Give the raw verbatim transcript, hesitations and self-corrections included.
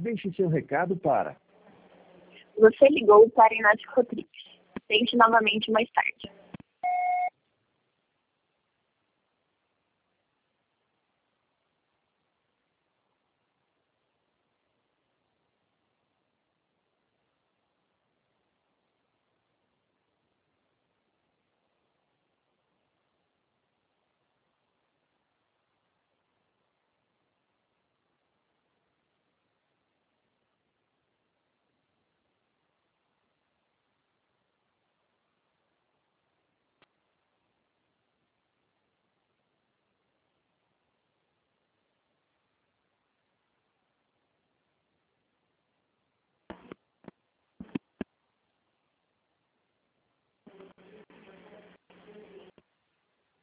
Deixe seu recado para... Você ligou para Inácio Rodrigues. Tente novamente mais tarde.